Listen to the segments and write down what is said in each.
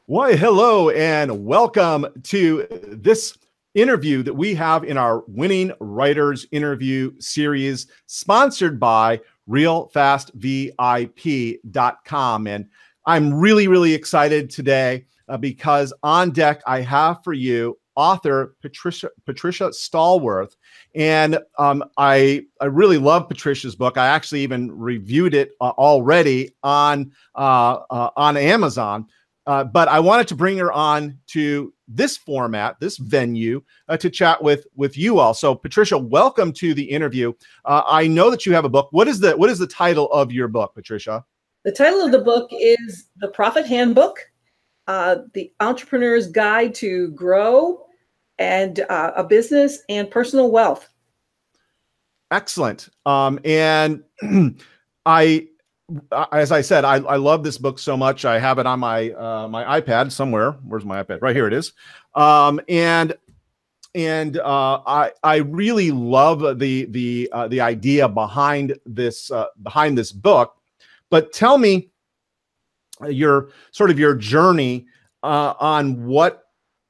Why, hello, and welcome to this interview that we have in our Winning Writers Interview series, sponsored by RealFastVIP.com. And I'm really excited today because on deck I have for you author Patricia Stallworth. And I really love Patricia's book. I actually even reviewed it already on Amazon. But I wanted to bring her on to this format, this venue, to chat with you all. So, Patricia, welcome to the interview. I know that you have a book. What is the title of your book, Patricia? The title of the book is The Profit Handbook, The Entrepreneur's Guide to Grow and a Business and Personal Wealth. Excellent. And as I said, I love this book so much. I have it on my my iPad somewhere. Where's my iPad? Right here it is. I really love the idea behind this book. But tell me your journey on what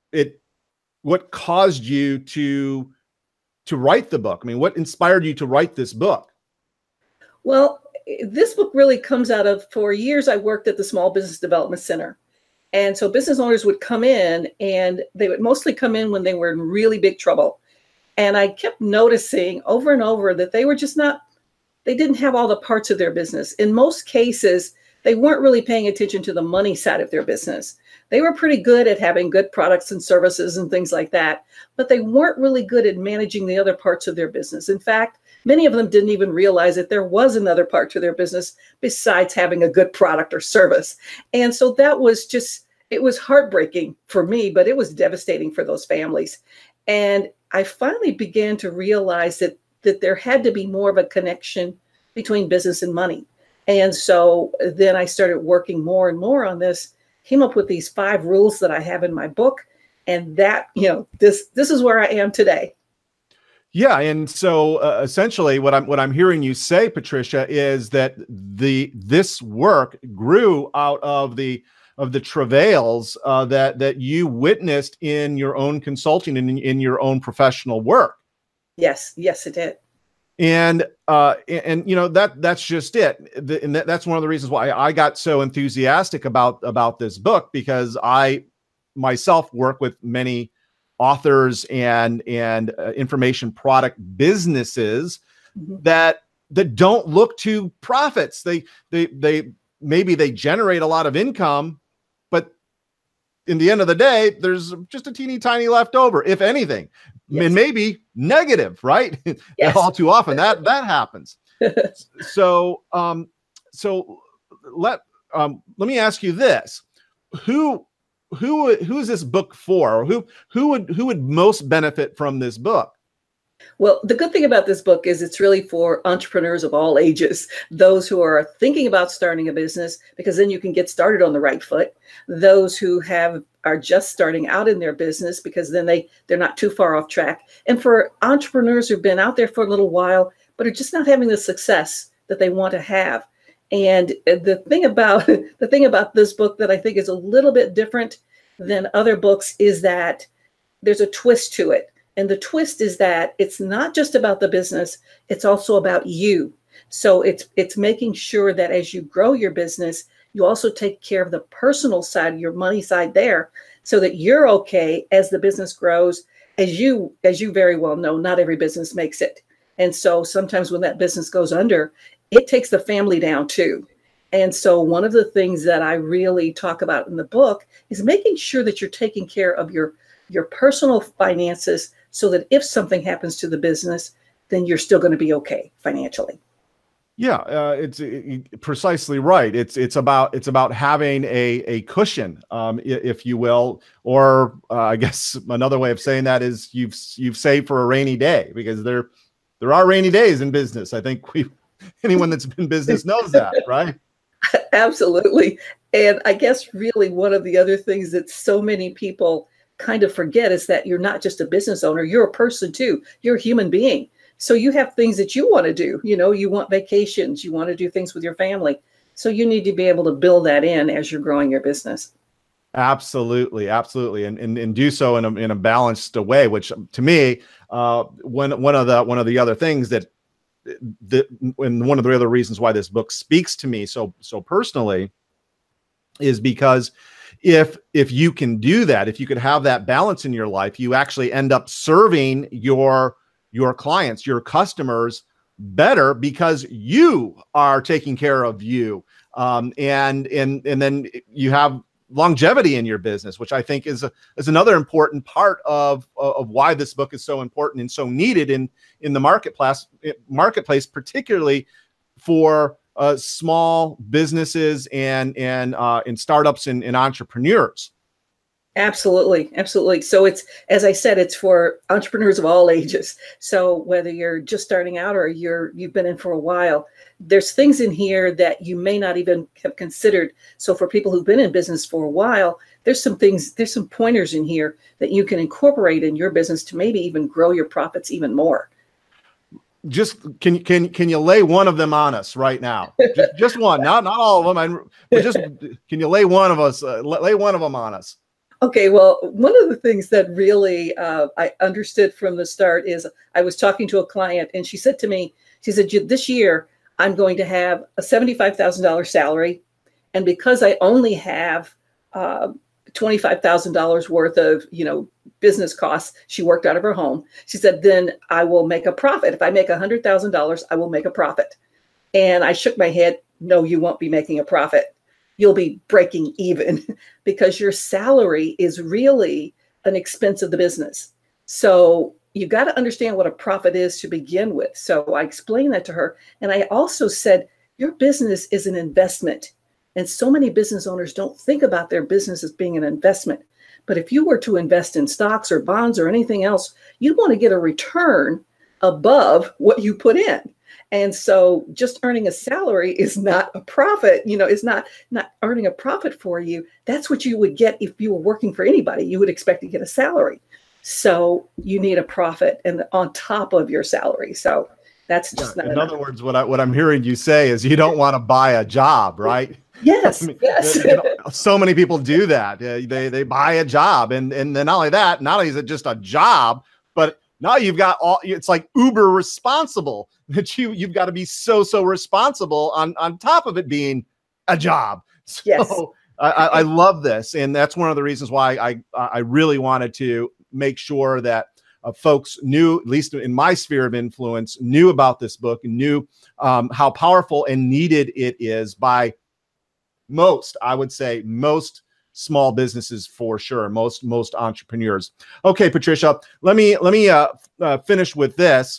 caused you to write the book. I mean, what inspired you to write this book? Well, this book really comes out of, for years, I worked at the Small Business Development Center. And so business owners would come in, and they would mostly come in when they were in really big trouble. And I kept noticing over and over that they were just they didn't have all the parts of their business. In most cases, they weren't really paying attention to the money side of their business. They were pretty good at having good products and services and things like that, but they weren't really good at managing the other parts of their business. In fact, many of them didn't even realize that there was another part to their business besides having a good product or service. And so that was it was heartbreaking for me, but it was devastating for those families. And I finally began to realize that there had to be more of a connection between business and money. And so then I started working more and more on this, came up with these 5 rules that I have in my book. And that, this is where I am today. Yeah, and so essentially, what I'm hearing you say, Patricia, is that this work grew out of the travails that you witnessed in your own consulting and in your own professional work. Yes, it did. And that's just it. And that's one of the reasons why I got so enthusiastic about this book, because I myself work with many authors and information product businesses that don't look to profits. They maybe they generate a lot of income, but in the end of the day, there's just a teeny tiny left over, if anything. Yes. And maybe negative, right? Yes. All too often that happens. So let me ask you this: who is this book for? Or who would most benefit from this book? Well, the good thing about this book is it's really for entrepreneurs of all ages, those who are thinking about starting a business, because then you can get started on the right foot. Those who are just starting out in their business, because then they're not too far off track. And for entrepreneurs who've been out there for a little while, but are just not having the success that they want to have. And the thing about this book that I think is a little bit different than other books is that there's a twist to it. And the twist is that it's not just about the business, it's also about you. So it's making sure that as you grow your business, you also take care of the personal side, your money side there, so that you're okay as the business grows. As you very well know, not every business makes it. And so sometimes when that business goes under, it takes the family down too. And so one of the things that I really talk about in the book is making sure that you're taking care of your personal finances, so that if something happens to the business, then you're still going to be okay financially. Yeah, it's precisely right. It's about having a cushion, if you will, or I guess another way of saying that is you've saved for a rainy day, because there are rainy days in business. I think anyone that's been in business knows that, right? Absolutely. And I guess really one of the other things that so many people kind of forget is that you're not just a business owner, you're a person too. You're a human being. So you have things that you want to do. You want vacations, you want to do things with your family. So you need to be able to build that in as you're growing your business. Absolutely, absolutely, and do so in a balanced way. Which to me, one of the other things and one of the other reasons why this book speaks to me so personally is because if you can do that, if you could have that balance in your life, you actually end up serving your clients, your customers better because you are taking care of you, and then you have longevity in your business, which I think is another important part of why this book is so important and so needed in the marketplace, particularly for small businesses and startups and entrepreneurs. Absolutely. Absolutely. So it's, as I said, it's for entrepreneurs of all ages. So whether you're just starting out or you've been in for a while, there's things in here that you may not even have considered. So for people who've been in business for a while, there's some pointers in here that you can incorporate in your business to maybe even grow your profits even more. Just can you lay one of them on us right now? Just one, not all of them. But just can you lay one of them on us? Okay, well, one of the things that really I understood from the start is I was talking to a client and she said to me, she said, this year I'm going to have a $75,000 salary. And because I only have $25,000 worth of, business costs, she worked out of her home. She said, then I will make a profit. If I make $100,000, I will make a profit. And I shook my head. No, you won't be making a profit. You'll be breaking even because your salary is really an expense of the business. So you've got to understand what a profit is to begin with. So I explained that to her. And I also said, your business is an investment. And so many business owners don't think about their business as being an investment. But if you were to invest in stocks or bonds or anything else, you'd want to get a return above what you put in. And so just earning a salary is not a profit, it's not earning a profit for you. That's what you would get if you were working for anybody. You would expect to get a salary. So you need a profit and on top of your salary. So that's just not in other words, what I'm hearing you say is you don't want to buy a job, right? Yes, I mean, yes. So many people do that. They buy a job, and then not only is it just a job, but now you've got it's like uber responsible that you've got to be so responsible on top of it being a job. So yes. I love this. And that's one of the reasons why I really wanted to make sure that folks knew, at least in my sphere of influence, knew about this book and knew how powerful and needed it is by I would say most small businesses for sure, most entrepreneurs. Okay, Patricia, let me finish with this.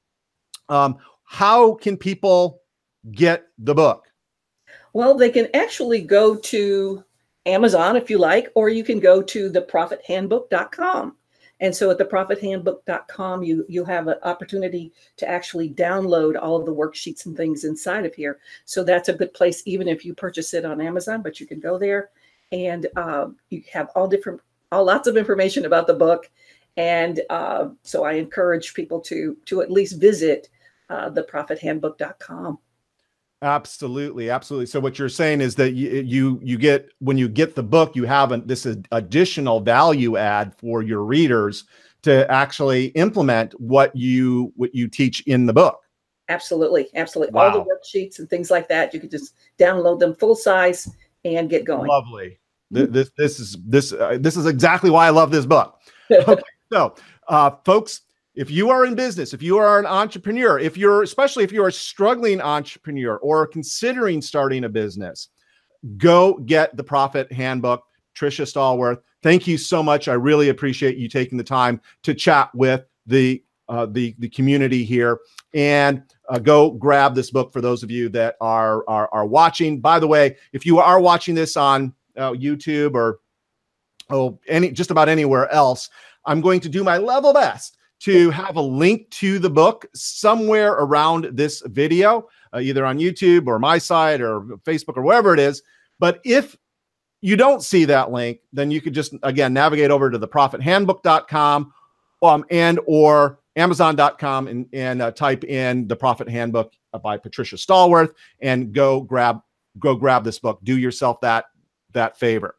How can people get the book? Well, they can actually go to Amazon if you like, or you can go to theprofithandbook.com. And so at theprofithandbook.com, you have an opportunity to actually download all of the worksheets and things inside of here. So that's a good place, even if you purchase it on Amazon, but you can go there and you have lots of information about the book. And so I encourage people to at least visit theprofithandbook.com. Absolutely. Absolutely. So what you're saying is that you get, when you get the book, you have this additional value add for your readers to actually implement what you teach in the book. Absolutely. Absolutely. Wow. All the worksheets and things like that, you can just download them full size and get going. Lovely. This is exactly why I love this book. Okay. So folks, if you are in business, if you are an entrepreneur, especially if you're a struggling entrepreneur or considering starting a business, go get the Profit Handbook. Tricia Stallworth, thank you so much. I really appreciate you taking the time to chat with the community here, and go grab this book for those of you that are watching. By the way, if you are watching this on YouTube or just about anywhere else, I'm going to do my level best to have a link to the book somewhere around this video, either on YouTube or my site or Facebook or wherever it is. But if you don't see that link, then you could just, again, navigate over to theprofithandbook.com and or Amazon.com and type in The Profit Handbook by Patricia Stallworth and go grab this book. Do yourself that favor.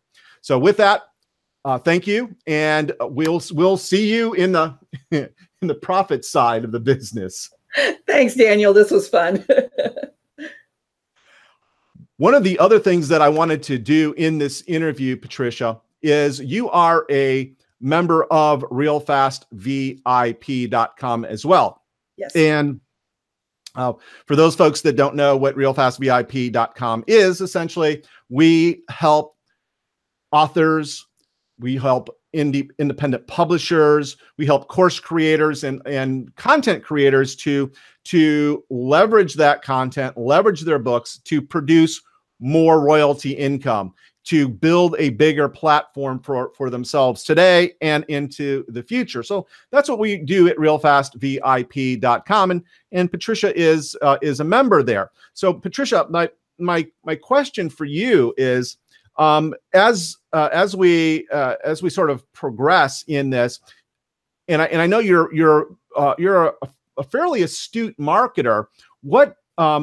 So with that, thank you, and we'll see you in the in the profit side of the business. Thanks, Daniel. This was fun. One of the other things that I wanted to do in this interview, Patricia, is you are a member of RealFastVIP.com as well. Yes. And for those folks that don't know what RealFastVIP.com is, essentially, we help authors, we help independent publishers, we help course creators and content creators to leverage that content, leverage their books to produce more royalty income, to build a bigger platform for themselves today and into the future. So that's what we do at RealFastVIP.com, and Patricia is a member there. So Patricia, my question for you is, as we sort of progress in this, and I know you're a fairly astute marketer. What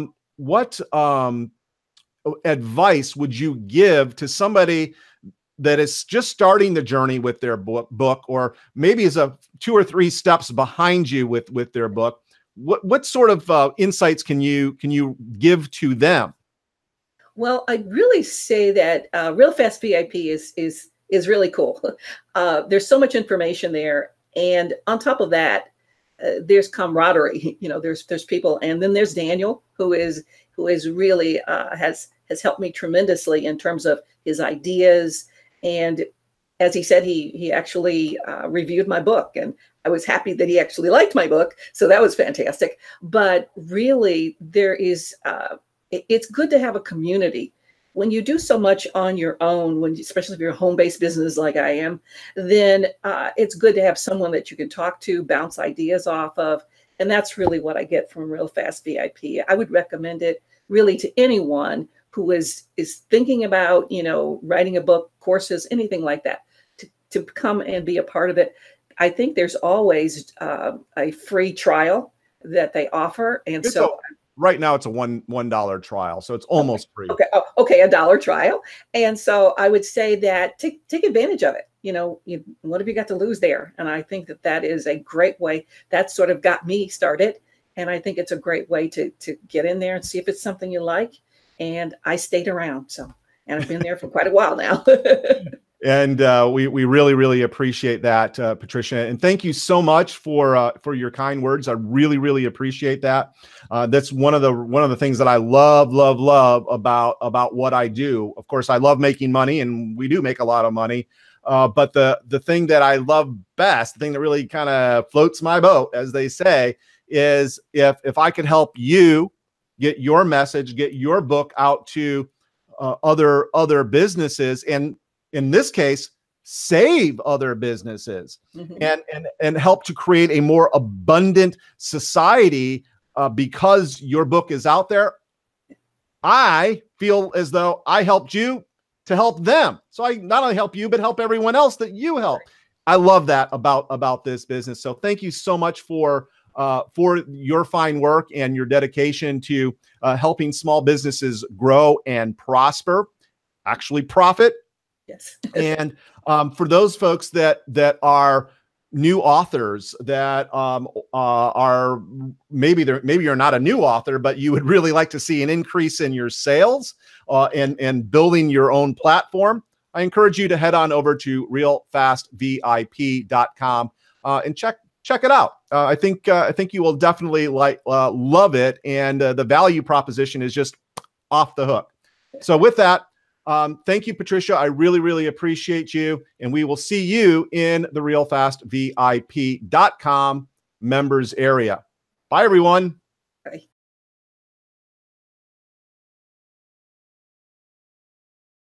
advice would you give to somebody that is just starting the journey with their book, or maybe is a 2 or 3 steps behind you with their book? What sort of insights can you give to them? Well, I'd really say that Real Fast VIP is really cool. There's so much information there, and on top of that, there's camaraderie. You know, there's people, and then there's Daniel, who is really has helped me tremendously in terms of his ideas. And as he said, he actually reviewed my book, and I was happy that he actually liked my book, so that was fantastic. But really, there is. It's good to have a community. When you do so much on your own, especially if you're a home-based business like I am, then it's good to have someone that you can talk to, bounce ideas off of. And that's really what I get from Real Fast VIP. I would recommend it really to anyone who is thinking about, writing a book, courses, anything like that, to come and be a part of it. I think there's always a free trial that they offer. And right now it's a $1 trial, so it's almost free. Okay. Oh, okay. $1 trial. And so I would say that take advantage of it. What have you got to lose there? And I think that is a great way. That sort of got me started. And I think it's a great way to get in there and see if it's something you like. And I stayed around. And I've been there for quite a while now. And we really, really appreciate that, Patricia. And thank you so much for your kind words. I really, really appreciate that. That's one of the things that I love about what I do. Of course, I love making money, and we do make a lot of money. But the thing that I love best, the thing that really kind of floats my boat, as they say, is if I could help you get your message, get your book out to other businesses, and in this case, save other businesses, and help to create a more abundant society because your book is out there. I feel as though I helped you to help them. So I not only help you, but help everyone else that you help. I love that about this business. So thank you so much for your fine work and your dedication to helping small businesses grow and prosper, actually profit. Yes. And for those folks that are new authors that are maybe you're not a new author, but you would really like to see an increase in your sales and building your own platform, I encourage you to head on over to RealFastVIP.com and check it out. I think you will definitely love it, and the value proposition is just off the hook. So with that, thank you, Patricia. I really, really appreciate you. And we will see you in the RealFastVIP.com members area. Bye, everyone.